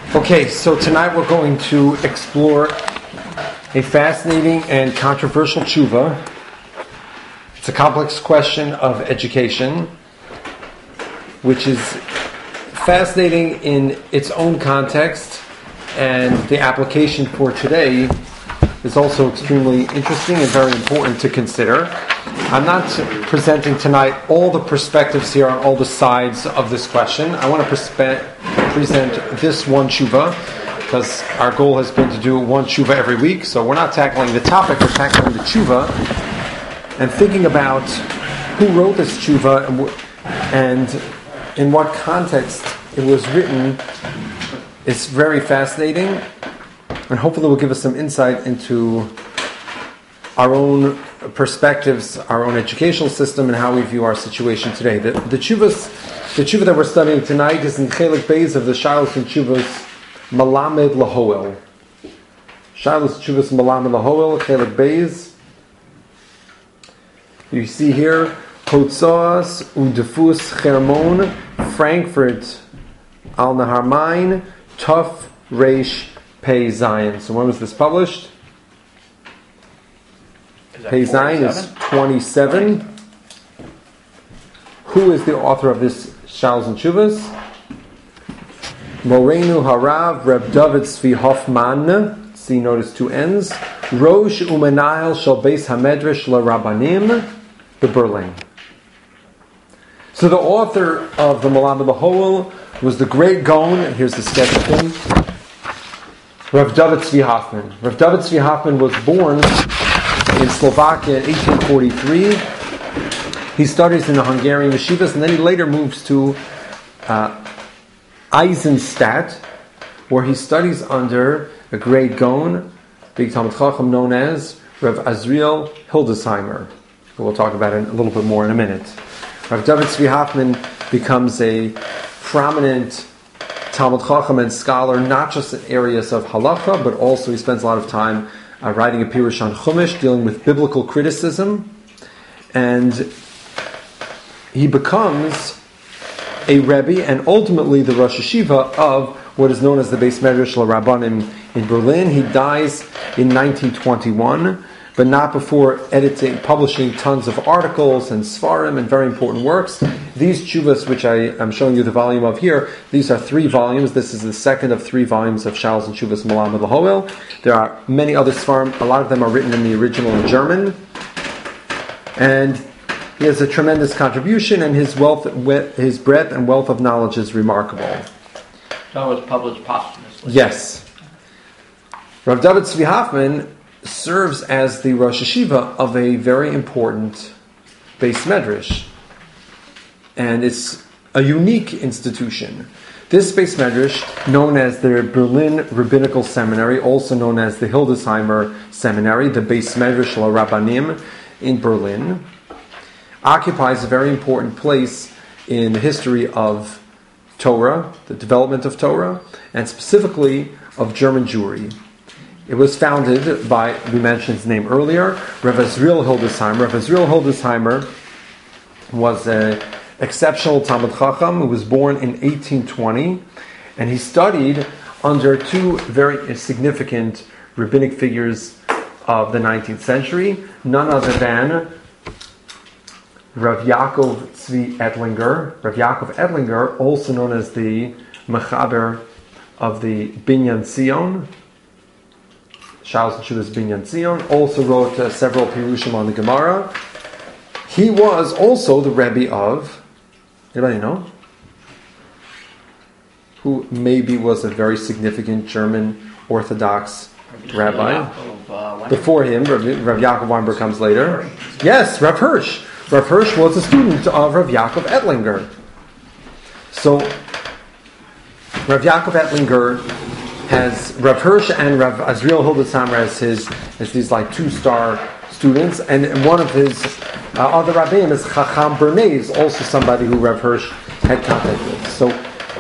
Okay, so tonight we're going to explore a fascinating and controversial tshuva. It's a complex question of education, which is fascinating in its own context, and the application for today is also extremely interesting and very important to consider. I'm not presenting tonight all the perspectives here on all the sides of this question. I want to present this one tshuva, because our goal has been to do one tshuva every week. So we're not tackling the topic, we're tackling the tshuva and thinking about who wrote this tshuva and in what context it was written. It's very fascinating, and hopefully will give us some insight into our own perspectives, our own educational system, and how we view our situation today. The tshuva that we're studying tonight is in Chelik Beis of the Shilas and Tshuvas Malamed Lahoel. Shilas Tshuvas Malamed Lahoel, Chelik Beis. You see here, Hotzos Udefus Chermon, Frankfurt Al Nahar Main, Tuf Reish Pei Zayin. So when was this published? Pei Zayin is 27. Who is the author of this Shilas and Tshuvas? Morenu Harav Reb David Tzvi Hoffman. See, notice two N's. Rosh Umenayel Shel Beis Hamedrash LaRabbanim, the Berlin. So the author of the Malamed Lahoel was the great Gaon, and here's the sketch of him, Reb David Tzvi Hoffman. Reb David Tzvi Hoffman was born in Slovakia in 1843. He studies in the Hungarian yeshivas, and then he later moves to Eisenstadt, where he studies under a great Gaon, big Talmid Chacham known as Rav Azriel Hildesheimer, who we'll talk about a little bit more in a minute. Rav David Tzvi Hoffman becomes a prominent Talmid Chacham and scholar, not just in areas of halacha, but also he spends a lot of time writing a Pirush on Chumash, dealing with biblical criticism, and he becomes a Rebbe and ultimately the Rosh Hashiva of what is known as the Beis Medrash LaRabbanim in Berlin. He dies in 1921, but not before publishing tons of articles and svarim and very important works. These tshuvas, which I am showing you the volume of here, these are 3 volumes. This is the second of 3 volumes of Shilas and Tshuvas Malamed Lahoel. There are many other svarim. A lot of them are written in the original in German. And he has a tremendous contribution, and his breadth and wealth of knowledge is remarkable. So it was published posthumously. Yes. Rav David Tzvi Hoffman serves as the Rosh Hashiva of a very important Beis Medrash, and it's a unique institution. This Beis Medrash, known as the Berlin Rabbinical Seminary, also known as the Hildesheimer Seminary, the Beis Medrash LaRabbanim in Berlin, occupies a very important place in the history of Torah, the development of Torah, and specifically of German Jewry. It was founded by, we mentioned his name earlier, Rav Azriel Hildesheimer. Rav Azriel Hildesheimer was an exceptional Talmid Chacham who was born in 1820, and he studied under 2 very significant rabbinic figures of the 19th century, none other than Rav Yaakov Tzvi Ettlinger. Rav Yaakov Ettlinger, also known as the Mechaber of the Binyan Tzion, Shilas and Tshuvas Binyan Tzion, also wrote several Pirushim on the Gemara. He was also the Rebbe of, anybody know? Who maybe was a very significant German Orthodox rabbi. Before him, Rav Yaakov Weinberg comes later. Yes, Rav Hirsch. Rav Hirsch was a student of Rav Yaakov Ettlinger. So, Rav Yaakov Ettlinger has Rav Hirsch and Rav Azriel Hildesheimer as these like 2-star students, and one of his other rabbis is Chacham Bernays, also somebody who Rav Hirsch had contact with. So,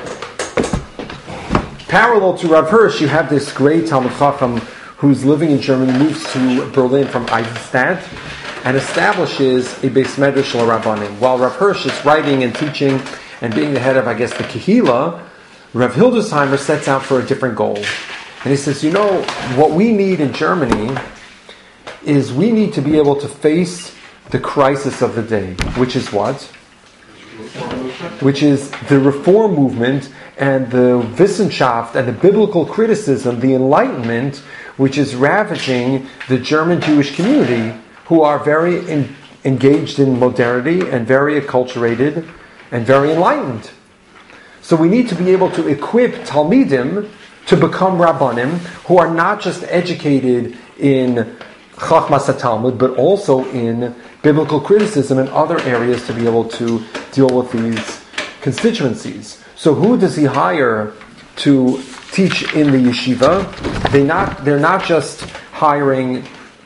parallel to Rav Hirsch, you have this great Talmid Chacham who's living in Germany, moves to Berlin from Eisenstadt, and establishes a Beis Medrash LaRabbanim. While Rav Hirsch is writing and teaching and being the head of, I guess, the Kehila, Rav Hildesheimer sets out for a different goal. And he says, what we need in Germany is we need to be able to face the crisis of the day, which is what? Which is the reform movement and the Wissenschaft and the biblical criticism, the Enlightenment, which is ravaging the German Jewish community, who are very engaged in modernity and very acculturated and very enlightened. So we need to be able to equip Talmidim to become Rabbanim, who are not just educated in Chachmas HaTalmud, but also in biblical criticism and other areas to be able to deal with these constituencies. So who does he hire to teach in the yeshiva? They're not just hiring,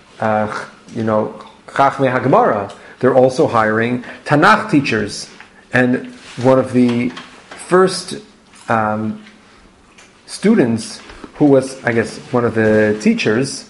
Chachmei HaGemara. They're also hiring Tanakh teachers. And one of the first students who was, I guess, one of the teachers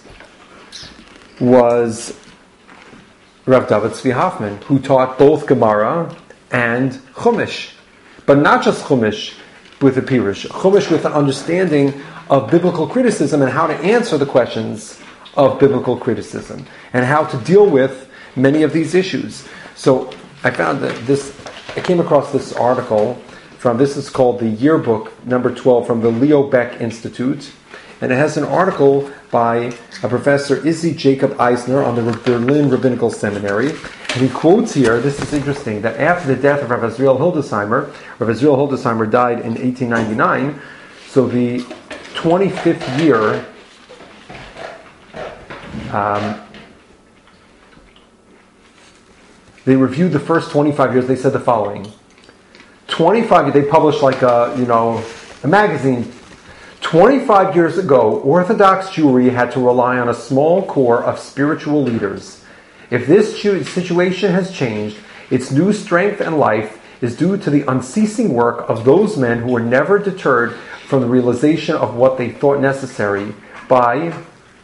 was Rav David Tzvi Hoffman, who taught both Gemara and Chumash. But not just Chumash with the Pirush, Chumash with an understanding of biblical criticism and how to answer the questions of biblical criticism and how to deal with many of these issues. So I found that I came across this article this is called the Yearbook number 12 from the Leo Beck Institute, and it has an article by a Professor Izzy Jacob Eisner on the Berlin Rabbinical Seminary, and he quotes here, this is interesting, that after the death of Rav Azriel Hildesheimer died in 1899, so the 25th year they reviewed the first 25 years. They said the following: they published like a magazine. 25 years ago, Orthodox Jewry had to rely on a small core of spiritual leaders. If this situation has changed, its new strength and life is due to the unceasing work of those men who were never deterred from the realization of what they thought necessary by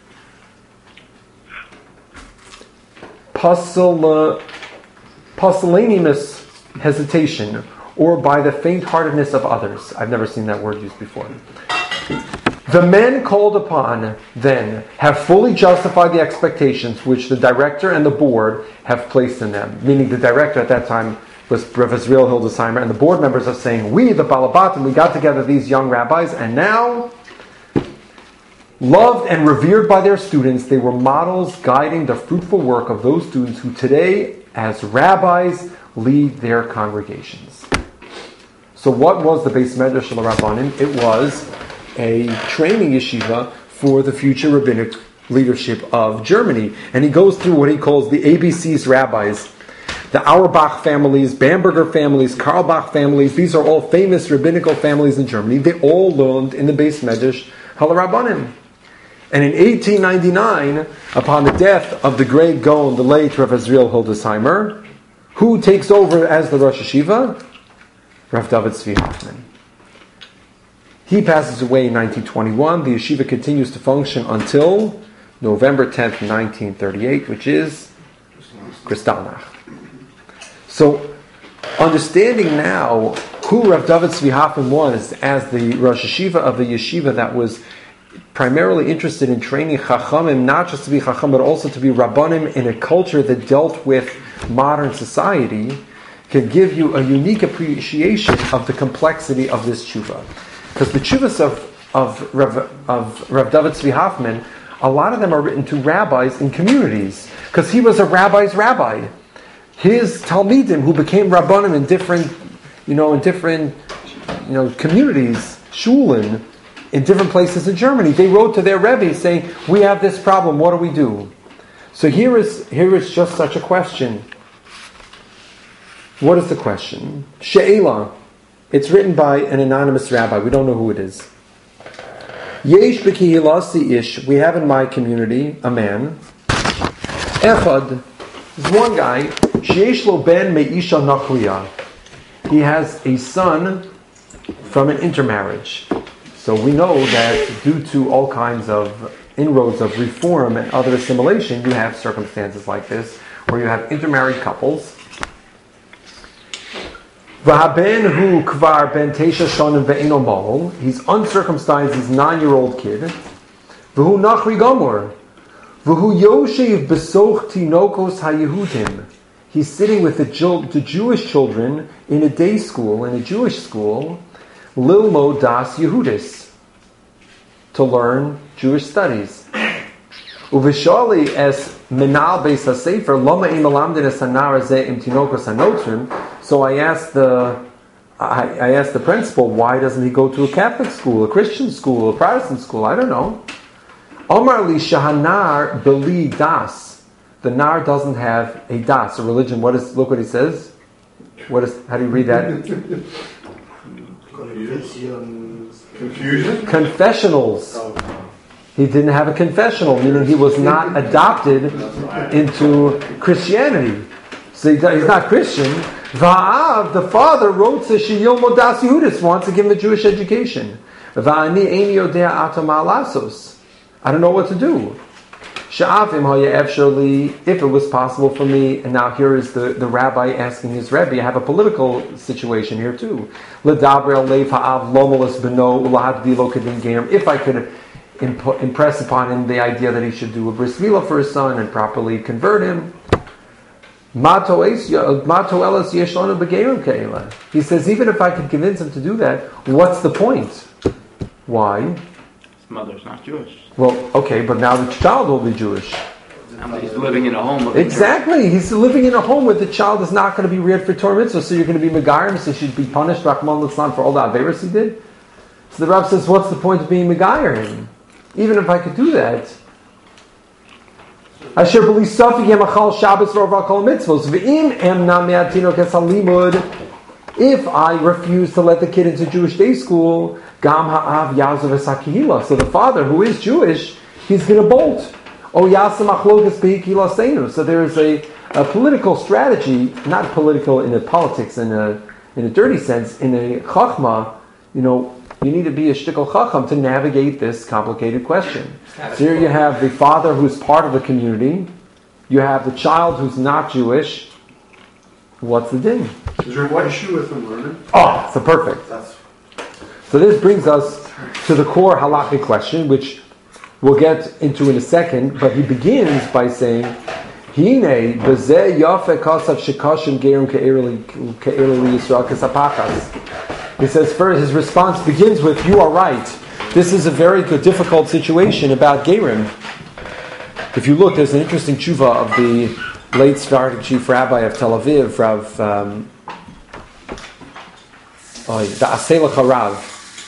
pusillanimous hesitation or by the faint-heartedness of others. I've never seen that word used before. The men called upon, then, have fully justified the expectations which the director and the board have placed in them. Meaning the director at that time was Rav Azriel Hildesheimer, and the board members are saying, we, the Balabatim, we got together these young rabbis, and now, loved and revered by their students, they were models guiding the fruitful work of those students who today, as rabbis, lead their congregations. So what was the Beis Medrash Shel Rabbanim? It was a training yeshiva for the future rabbinic leadership of Germany. And he goes through what he calls the ABC's rabbis. The Auerbach families, Bamberger families, Karlbach families, these are all famous rabbinical families in Germany. They all learned in the Beis Medrash Shel Rabbanim. And in 1899, upon the death of the great Gaon, the late Rav Azriel Hildesheimer, who takes over as the Rosh Yeshiva? Rav David Tzvi Hoffman. He passes away in 1921. The yeshiva continues to function until November 10th, 1938, which is Kristallnacht. So, understanding now who Rav David Tzvi Hoffman was as the Rosh Yeshiva of the yeshiva that was primarily interested in training Chachamim, not just to be Chacham, but also to be Rabbanim in a culture that dealt with modern society, can give you a unique appreciation of the complexity of this tshuva. Because the tshuvas of Rav David Tzvi Hoffman, a lot of them are written to rabbis in communities, because he was a rabbi's rabbi. His Talmidim, who became Rabbanim in different communities, Shulen, in different places in Germany, they wrote to their Rebbe saying, we have this problem, what do we do? So here is just such a question. What is the question? She'ela. It's written by an anonymous rabbi. We don't know who it is. Yesh b'kihilasi ish. We have in my community a man. Echad. There's one guy. Sheyesh lo ben me'isha nachriya. He has a son from an intermarriage. So we know that due to all kinds of inroads of reform and other assimilation, you have circumstances like this, where you have intermarried couples. V'haben hu kvar ben teisha shonim ve'eno mohol. He's uncircumcised, he's 9-year-old kid. V'hu nachri gomor. V'hu yoshev besoch tinokos haYehudim. He's sitting with the Jewish children in a day school, in a Jewish school, Lilmo das Yehudis, to learn Jewish studies. Uvishali es menal beis hasefer lama im alamdin es hanar hazeh im tinokos hanotrim. So I asked the principal, why doesn't he go to a Catholic school, a Christian school, a Protestant school? I don't know. Omar li shahanar beli das. The nar doesn't have a das, a religion. Look what he says. How do you read that? Confusion? Confessionals. He didn't have a confessional, meaning he was not adopted into Christianity. So he's not Christian. Va'av, the father, wrote to Sheyil Modas Yehudis, wants to give him a Jewish education. Va'ani eini yodea ato ma lasos. I don't know what to do. Sha'afim haya efshali, if it was possible for me, and now here is the rabbi asking his Rebbe, I have a political situation here too. L'daber leif ha'av lomolas beno ulahad vilo kedin gerim. If I could impress upon him the idea that he should do a bris milah for his son and properly convert him. He says, even if I could convince him to do that, what's the point? Why? His mother's not Jewish. Well, okay, but now the child will be Jewish. And he's living in a home with Exactly, he's living in a home where the child is not going to be reared for Torah mitzvah, so you're going to be Megarim, so he should be punished, Rahman al-Islam, for all the Averis he did. So the Rav says, what's the point of being Megarim? Even if I could do that, Asher b'li safik yemachal Shabbos v'orva kol mitzvos v'im em na me'atino kesalimud. If I refuse to let the kid into Jewish day school, gam ha'av yazav esakihila. So the father, who is Jewish, he's going to bolt. O yasam achlokas behikila seinu. So there is a political strategy, not political in a politics in a dirty sense, in a chachma. You need to be a shtickle chacham to navigate this complicated question. So here you have the father who's part of the community. You have the child who's not Jewish. What's the din? Is there one issue with him learning? Oh, so perfect. So this brings us to the core halakhic question, which we'll get into in a second. But he begins by saying, "Hine bezeh yafe kasav shekashim gerim ke'erli Yisrael kesapachas." He says first, his response begins with, you are right. This is a very good, difficult situation about Gerim. If you look, there's an interesting tshuva of the late Sephardic chief rabbi of Tel Aviv, the Aselach Harav.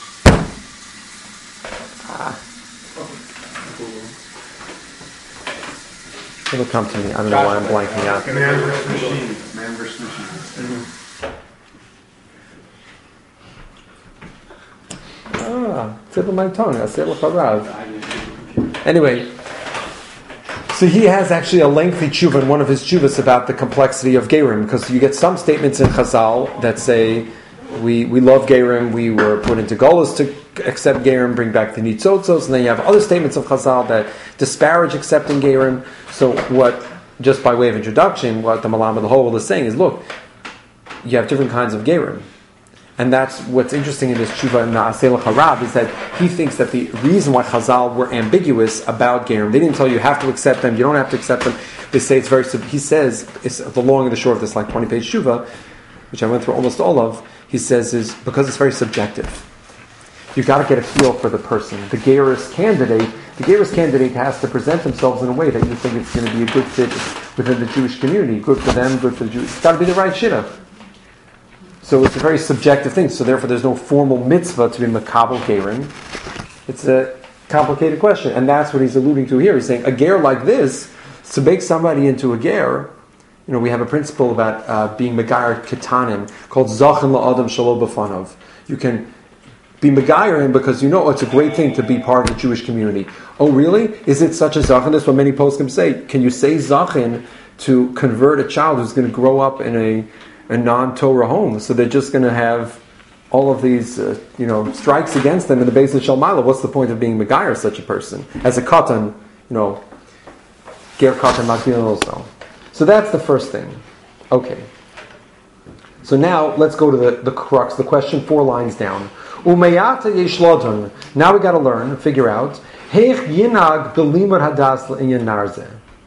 It'll come to me. I don't know why I'm blanking out. Man versus machine. Mm-hmm. Tip of my tongue. Anyway, so he has actually a lengthy tshuva in one of his tshuvas about the complexity of Gerim, because you get some statements in Chazal that say, we love Gerim, we were put into Golos to accept Gerim, bring back the Nitzotzos, and then you have other statements of Chazal that disparage accepting Gerim. So what, just by way of introduction, what the Malam of the Whole is saying is, look, you have different kinds of Gerim. And that's what's interesting in this tshuva in the Aselach Harab, is that he thinks that the reason why Chazal were ambiguous about Gerim, they didn't tell you have to accept them, you don't have to accept them. They say it's very, he says, it's the long and the short of this like 20-page tshuva, which I went through almost all of, he says is because it's very subjective. You've got to get a feel for the person. The Geirus candidate has to present themselves in a way that you think it's going to be a good fit within the Jewish community, good for them, good for the Jews. It's got to be the right shidduch. So it's a very subjective thing. So therefore, there's no formal mitzvah to be makabel gerim. It's a complicated question, and that's what he's alluding to here. He's saying a ger like this, to make somebody into a ger. We have a principle about being megayer ketanim called zachin la'adam shelo b'fanav. You can be megayerim because it's a great thing to be part of the Jewish community. Oh, really? Is it such a zachin? That's what many poskim say. Can you say zachin to convert a child who's going to grow up in a non-Torah home? So they're just going to have all of these, strikes against them in the base of Shalmala. What's the point of being megayer such a person? As a katan, ger katan makbilin also. So that's the first thing. Okay. So now let's go to the crux, the question 4 lines down. Umeyata yesh lodon. Now we got to learn, figure out. Heich yinag belimud hadas le'inyan narze.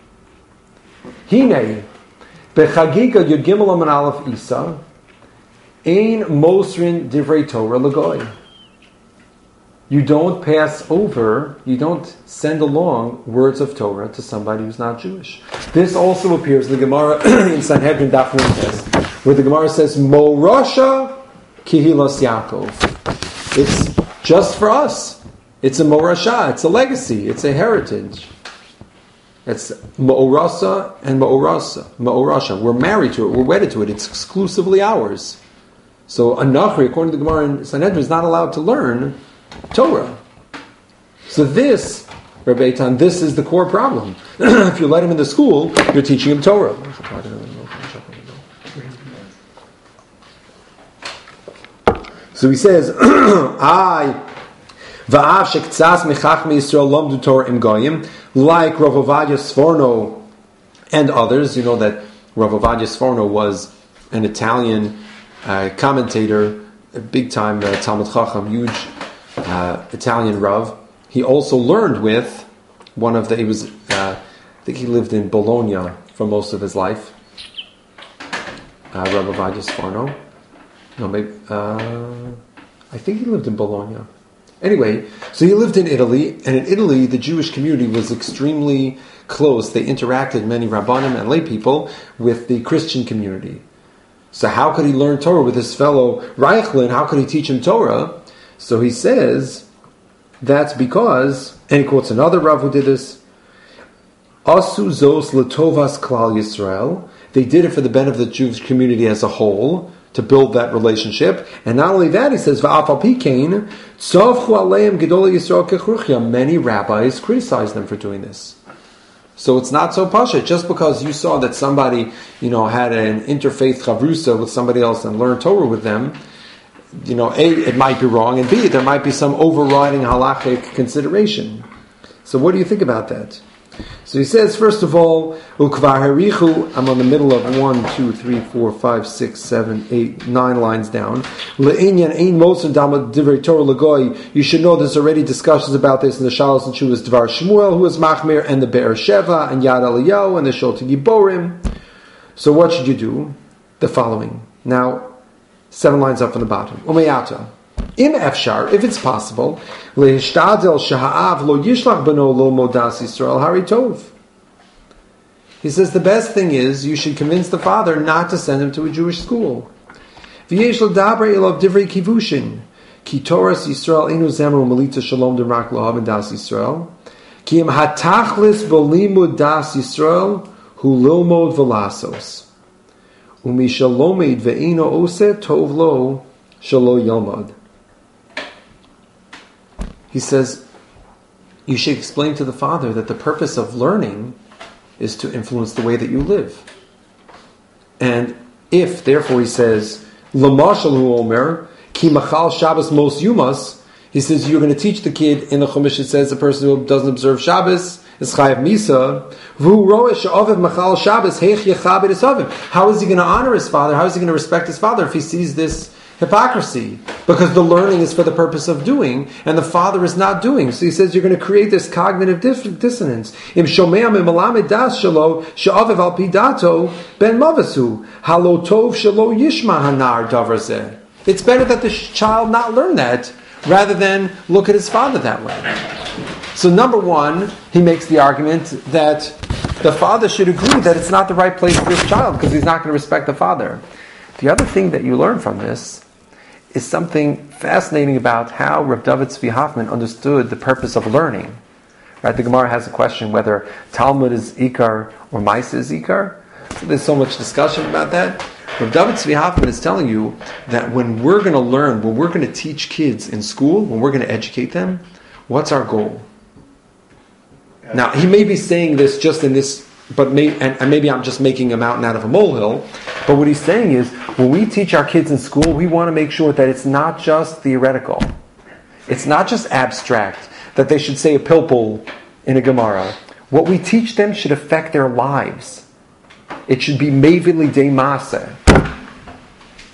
Hine bechagiga yud gimel amen aleph isa ein mosrin divrei Torah legoy. You don't pass over, you don't send along words of Torah to somebody who's not Jewish. This also appears in the Gemara in Sanhedrin Daf Nuntes, where the Gemara says, Morasha Kihilas Yaakov. It's just for us. It's a Morasha, it's a legacy, it's a heritage. It's Ma'orasa and Ma'orasha. We're married to it, we're wedded to it, it's exclusively ours. So a Nachri, according to the Gemara in Sanhedrin, is not allowed to learn Torah. So this, Rabbi Eitan, this is the core problem. If you let him into school, you're teaching him Torah. So he says, like Rav Ovadia Sforno and others. You know that Rav Ovadia Sforno was an Italian commentator, a big-time Talmud Chacham, huge Italian Rav. He also learned with one of the. I think he lived in Bologna for most of his life. Rav Ovadia Sforno. No, maybe. I think he lived in Bologna. Anyway, so he lived in Italy, and in Italy, the Jewish community was extremely close. They interacted, many Rabbanim and lay people, with the Christian community. So how could he learn Torah with his fellow Reichlin? How could he teach him Torah? So he says, that's because, and he quotes another Rav who did this, Asu zos letovas klal Yisrael. They did it for the benefit of the Jewish community as a whole, to build that relationship. And not only that, he says, Va'afal pikein, tzavchu aleim gedolei Yisrael kechruchya. Many rabbis criticized them for doing this. So it's not so pasha. Just because you saw that somebody, had an interfaith chavrusa with somebody else and learned Torah with them, A, it might be wrong, and B, there might be some overriding halachic consideration. So what do you think about that? So he says, first of all, ukvar harichu, I'm on the middle of 1, 2, 3, 4, 5, 6, 7, 8, 9 lines down. Le'inyan ein mosen damad divrei Torah legoy. You should know there's already discussions about this in the Shalos and Shuvas Dvar Shmuel, who is Machmir, and the Be'er Sheva, and Yad Eliyahu, and the Shulti Giborim. So what should you do? The following. Now, 7 lines up from the bottom. Umeyata. Im efshar, if it's possible, lehishtadel shaha'av lo yishlach beno lo modas Yisrael hari tov. He says the best thing is you should convince the father not to send him to a Jewish school. V'yesh l'daber ilav divrei kivushin ki toras Yisrael enu zemru melita shalom d'rak lohav and das Yisrael ki im hatachlis b'limud das Yisrael hu lilmod v'lasos umi shalomed ve'eno ose tov lo shalo yomad. He says, you should explain to the father that the purpose of learning is to influence the way that you live. And if, therefore, he says, L'mashal hu omer, ki machal Shabbos mos yumas, he says, you're going to teach the kid, in the Chumash it says, the person who doesn't observe Shabbos is chayav misa, v'hu roeh she'ovev machal Shabbos, heich yechabed esavim. How is he going to honor his father? How is he going to respect his father if he sees this hypocrisy? Because the learning is for the purpose of doing, and the father is not doing. So he says you're going to create this cognitive dissonance. Im shomea memalamed das shelo she'aviv al pidato ben mavasu halo tov shelo yishma hanar davar zeh. It's better that the child not learn that rather than look at his father that way. So number one, he makes the argument that the father should agree that it's not the right place for his child because he's not going to respect the father. The other thing that you learn from this is something fascinating about how Rav David Tzvi Hoffman understood the purpose of learning. Right? The Gemara has a question whether Talmud is Ikar or Maisa is Ikar. So there's so much discussion about that. Rav David Tzvi Hoffman is telling you that when we're going to learn, when we're going to teach kids in school, when we're going to educate them, what's our goal? Now, he may be saying this just in this, but maybe I'm just making a mountain out of a molehill. But what he's saying is, when we teach our kids in school, we want to make sure that it's not just theoretical. It's not just abstract, that they should say a pilpul in a Gemara. What we teach them should affect their lives. It should be mevili de maseh.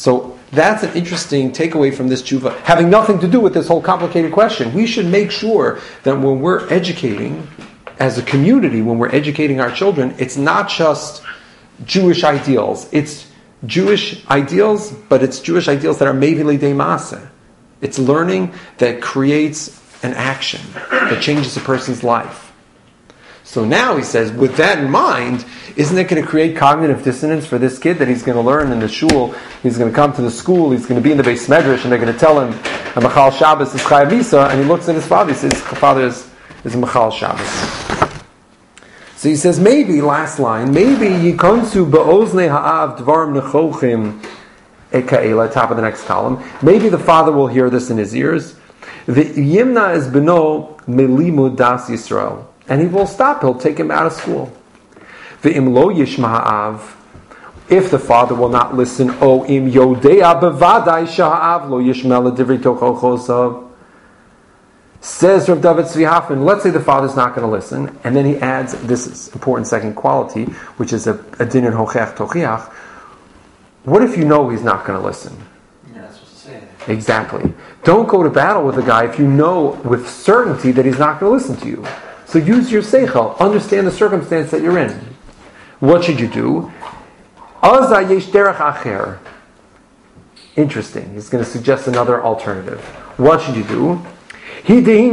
So that's an interesting takeaway from this tshuva, having nothing to do with this whole complicated question. We should make sure that when we're educating, as a community, when we're educating our children, it's not just Jewish ideals. It's Jewish ideals, but it's Jewish ideals that are mevi lidei maaseh. It's learning that creates an action, that changes a person's life. So now he says, with that in mind, isn't it going to create cognitive dissonance for this kid that he's going to learn in the shul, he's going to come to the school, he's going to be in the Beis Medrash, and they're going to tell him, a Machal Shabbos is Chayav Misa, and he looks at his father, he says, his father is a Machal Shabbos. So he says, maybe, last line, maybe Yikonsu ba'oznei ha'av dvarim nechochim eka'ela, top of the next column. Maybe the father will hear this in his ears. The Yimna is beno melimud das Yisrael. And he will stop, he'll take him out of school. Ve'im lo yishma ha'av, if the father will not listen, o im yodea bevadai sha'av lo yishma l'divrei tochochosav. Says Rav David Tzvi Hoffman, let's say the father's not going to listen, and then he adds this important second quality, which is a din in hochech tochiach. What if you know he's not going to listen? You're not supposed to say that. Exactly. Don't go to battle with a guy if you know with certainty that he's not going to listen to you. So use your seichel. Understand the circumstance that you're in. What should you do? Azah yesh derech acher. Interesting. He's going to suggest another alternative. What should you do? What are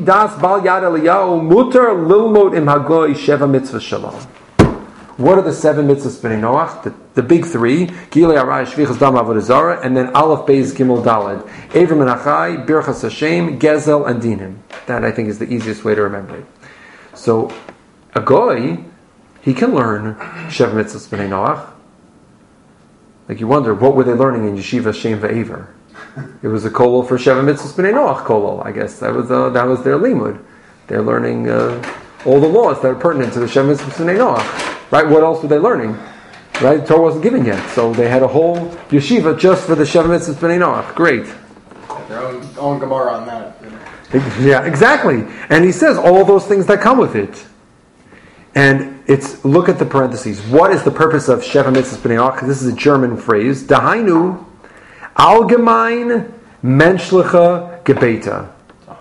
the 7 mitzvahs b'nei Noach? The big 3: Gilei Arayah, Shvichas Dam, Avodah Zarah, and then Aleph, Beis, Gimel, Daled. Avram and Achai, Birchas Hashem, Gezel, and Dinim. That I think is the easiest way to remember it. So a goy, he can learn 7 mitzvahs b'nei Noach. Like you wonder, what were they learning in Yeshiva Shem Ve'aver? It was a kolol for Sheva Mitzvahs B'nai Noach kolol, I guess. That was their limud. They're learning all the laws that are pertinent to the Sheva Mitzvahs B'nai Noach. Right? What else were they learning? Right? The Torah wasn't given yet. So they had a whole yeshiva just for the Sheva Mitzvahs B'nai Noach. Great. Their own Gemara on that. Yeah, exactly. And he says all those things that come with it. And look at the parentheses. What is the purpose of Sheva Mitzvahs B'nai Noach? This is a German phrase. Dahainu Allgemein menschliche Gebete.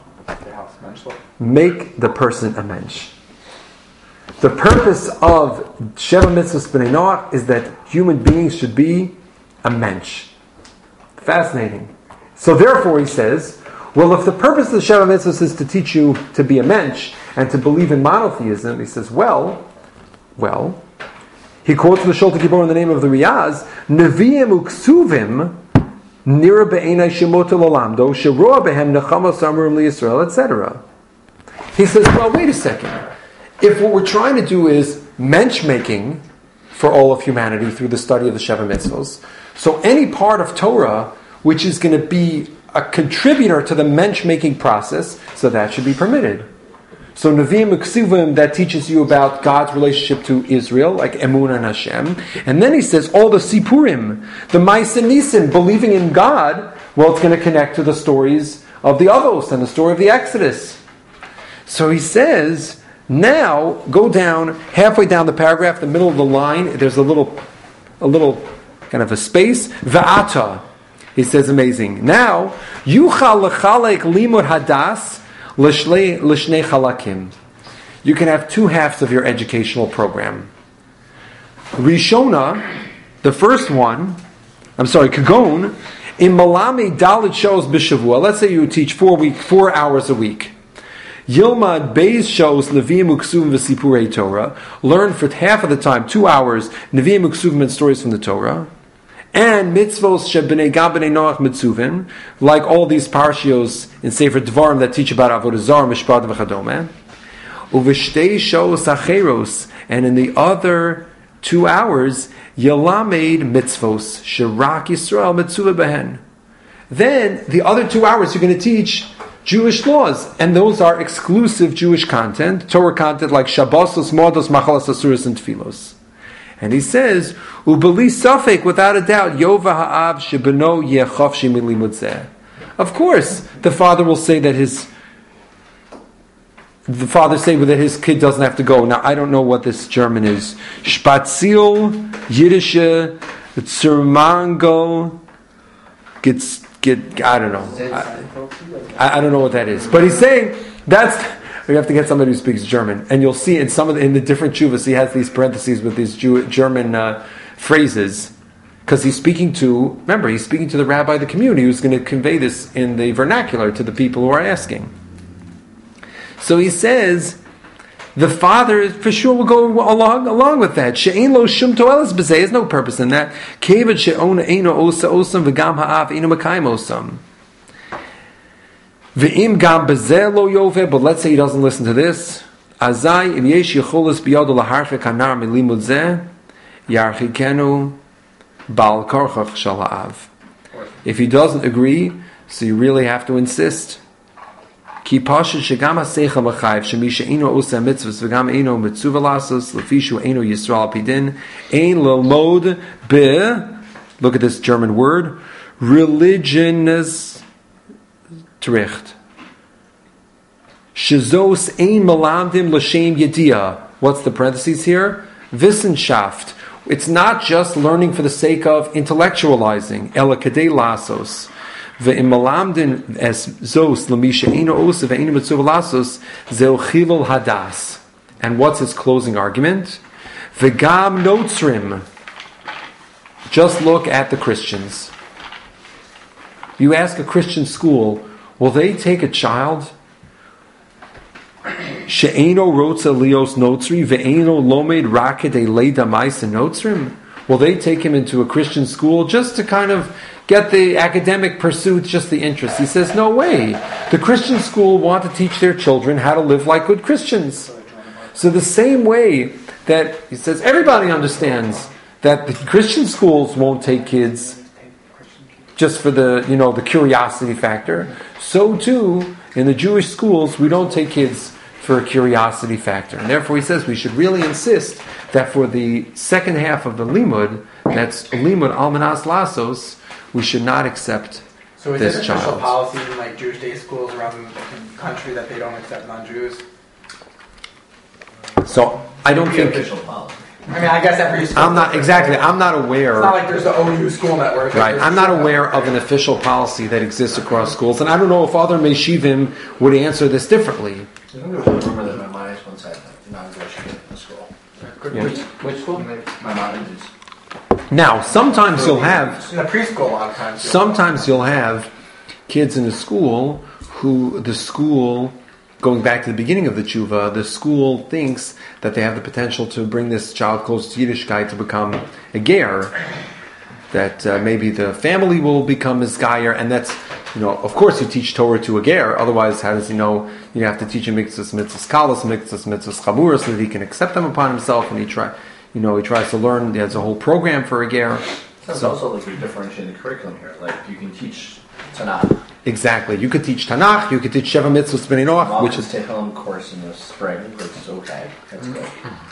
Make the person a mensch. The purpose of Sheva Mitzvahs B'nai Noach is that human beings should be a mensch. Fascinating. So therefore he says, well, if the purpose of the Sheva Mitzvahs is to teach you to be a mensch and to believe in monotheism, he says, well, he quotes the Sholta Gibor in the name of the Riyaz, Nevi'im uksuvim Nira be'enai shemot l'olamdo, sheroa behem nechamos amurim liYisrael, etc. He says, well, wait a second. If what we're trying to do is mensch-making for all of humanity through the study of the Sheva Mitzvos, so any part of Torah which is going to be a contributor to the mensch-making process, so that should be permitted. So Nevi'im Uksuvim, that teaches you about God's relationship to Israel, like Emunah and Hashem. And then he says, all the Sipurim, the Ma'aseh Nisim, believing in God, well, it's going to connect to the stories of the Avos and the story of the Exodus. So he says, now, go down, halfway down the paragraph, the middle of the line, there's a little kind of a space, Va'ata. He says, amazing. Now, Yuchal Lechalek Limud Hadas, L'shnei chalakim. You can have 2 halves of your educational program. Rishona, the first one, Kagon, in Malami Dalit shows b'shavua. Let's say you teach 4 hours a week. Yilmad Beis shows Nevi'im Uksuvim v'Sipurei Torah. Learn for half of the time, 2 hours, Nevi'im Uksuvim and stories from the Torah. And mitzvos shebnei gam b'nei Noach mitzuvin, like all these parshios in Sefer Dvarim that teach about Avodah Zarah, Mishpat v'chadome. Uv'shtei shos acheros, and in the other 2 hours, yalamed mitzvos sherak Yisrael mitzuvah behen. Then the other 2 hours you're going to teach Jewish laws, and those are exclusive Jewish content, Torah content like Shabbosos, Modos, Machalas, Asuros, and Tfilos. And he says, "Ubeli safek, without a doubt, Yova ha'av shebeno yechofshi milimud zeh." Of course, the father will say that his kid doesn't have to go. Now, I don't know what this German is. Spaziel, Yiddische, Zermangel, I don't know. I don't know what that is. But he's saying that's. We have to get somebody who speaks German, and you'll see in in the different chuvas he has these parentheses with these German phrases, because he's speaking to the rabbi of the community who's going to convey this in the vernacular to the people who are asking. So he says the father for sure will go along with that. She'ein lo shum toelas b'zeh. There's no purpose in that. Kevad she'ona eino osa osam v'gam ha'av eino makayim osam. V'im gam b'zeh lo yoveh. But let's say he doesn't listen to this. Azai im yesh yicholos biyado laharfek hanar milimud zeh yarchikenu bal korchach shel ha'av. If he doesn't agree, so you really have to insist. Ki pashut shegam ha'seichel b'chayv shemi she'eino oseh mitzvos v'gam eino mitzuva lasos lefishu eino yisrael al pidin ein lelmod be. Look at this German word, religiones tricht. Shizos ein melamdim l'shem yediyah. What's the parentheses here? Wissenschaft. It's not just learning for the sake of intellectualizing. Ela kadei lasos. Ve'im melamdim es zos l'misha eino osa ve'eino mitzuva lasos zeu chilul hadas. And what's his closing argument? Ve'gam notzrim. Just look at the Christians. You ask a Christian school, will they take a child? She'eino rotza lios notzri ve'eino lomed raked leida ma'isa notzrim. Will they take him into a Christian school just to kind of get the academic pursuit, just the interest? He says, no way. The Christian school want to teach their children how to live like good Christians. So the same way that he says, everybody understands that the Christian schools won't take kids just for the curiosity factor. So too, in the Jewish schools, we don't take kids for a curiosity factor. And therefore he says we should really insist that for the second half of the limud, that's limud almanas lasos, we should not accept So is this it official child. policy in like Jewish day schools around the country that they don't accept non-Jews? So I don't think official policy. I mean, I guess every school. I'm not aware. It's not like there's the OU school network. Right, I'm not aware of an official policy that exists across schools, and I don't know if other Meshivim would answer this differently. I think there was a rumor that my mom once had a non-Jewish kid in the school. Yeah. Which school? My mom is. Now, sometimes you'll have in the preschool a lot of times. Sometimes you'll have kids in a school who the school, going back to the beginning of the tshuva, the school thinks that they have the potential to bring this child close to Yiddishkeit to become a ger, that maybe the family will become his gayer, and that's, of course you teach Torah to a ger, otherwise how does he know? You have to teach him mitzvahs kalas, mitzvahs chamuras, so that he can accept them upon himself, and he tries to learn. He has a whole program for a ger. Sounds also like you're differentiating the curriculum here. Like you can teach Tanakh. Exactly. You could teach Tanakh, you could teach Sheva Mitzvahs B'nai Noach, which is Tehillim course in the spring, which is okay. That's good.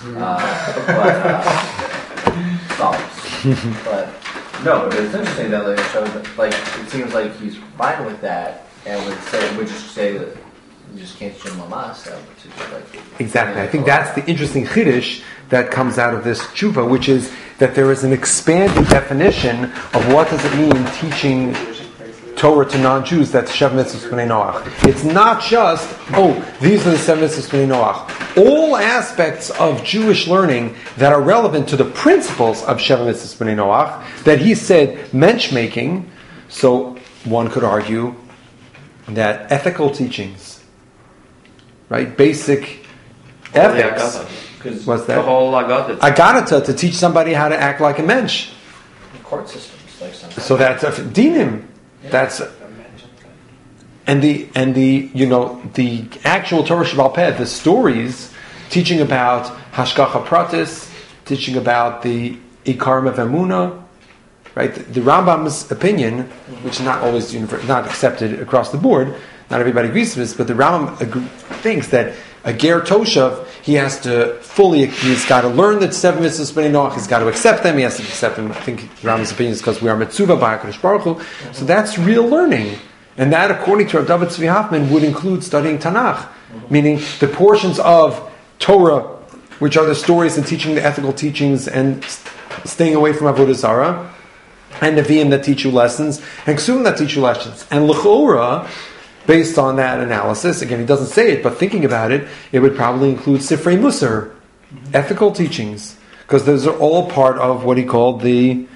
But no, but it's interesting that it shows that, like, it seems like he's fine with that, and would just say that you just can't teach him Lamas. exactly. I think that's the interesting chiddush that comes out of this tshuva, which is that there is an expanded definition of what does it mean teaching Torah to non-Jews. That's Shev Mitzvahs B'nai Noach. It's not just, these are the 7 Mitzvahs B'nai Noach. All aspects of Jewish learning that are relevant to the principles of Shev Mitzvahs B'nai Noach, that he said mensch-making, so one could argue that ethical teachings, right, basic ethics, what's that? The whole Agadata. Agadata, to teach somebody how to act like a mensch. Court systems, like something. So that's dinim. That's and the actual Torah Sheba'al Peh, the stories teaching about Hashgacha Pratis, teaching about the Ikarim of Emunah, right? The Rambam's opinion, which is not always not accepted across the board, not everybody agrees with this, but the Rambam thinks that a ger toshav, he's got to learn the 7 mitzvahs B'nai Noach, he's got to accept them, he has to accept them. I think Rambam's opinion is because we are mitzvah by HaKadosh Baruch Hu. So that's real learning. And that, according to Rav David Tzvi Hoffman, would include studying Tanakh, meaning the portions of Torah, which are the stories and teaching the ethical teachings and staying away from Avodah Zarah, and Nevi'im that teach you lessons, and Ksuvim that teach you lessons. And L'chora, based on that analysis, again, he doesn't say it, but thinking about it, it would probably include Sifrei Musar, ethical teachings, because those are all part of what he called the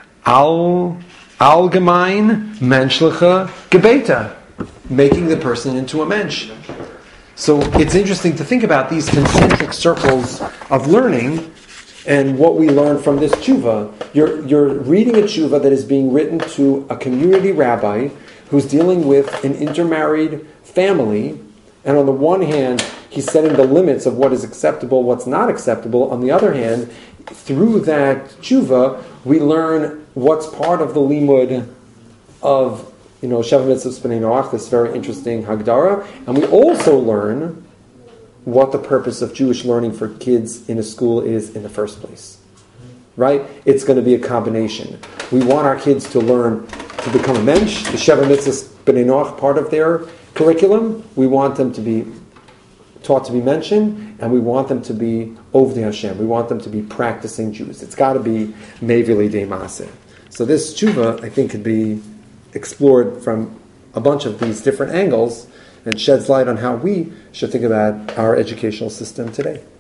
Allgemein Menschliche Gebete, making the person into a mensch. So it's interesting to think about these concentric circles of learning and what we learn from this tshuva. You're reading a tshuva that is being written to a community rabbi who's dealing with an intermarried family, and on the one hand, he's setting the limits of what is acceptable, what's not acceptable. On the other hand, through that tshuva, we learn what's part of the limud of Sheva Mitzvahs B'nai Noach, this very interesting Hagdara, and we also learn what the purpose of Jewish learning for kids in a school is in the first place. Right? It's going to be a combination. We want our kids to learn to become a mensch, the Sheva Mitzvahs B'nai Noach part of their curriculum. We want them to be taught to be mentioned, and we want them to be Ovdei Hashem. We want them to be practicing Jews. It's got to be Mevili de Maseh. So this tshuva, I think, could be explored from a bunch of these different angles and sheds light on how we should think about our educational system today.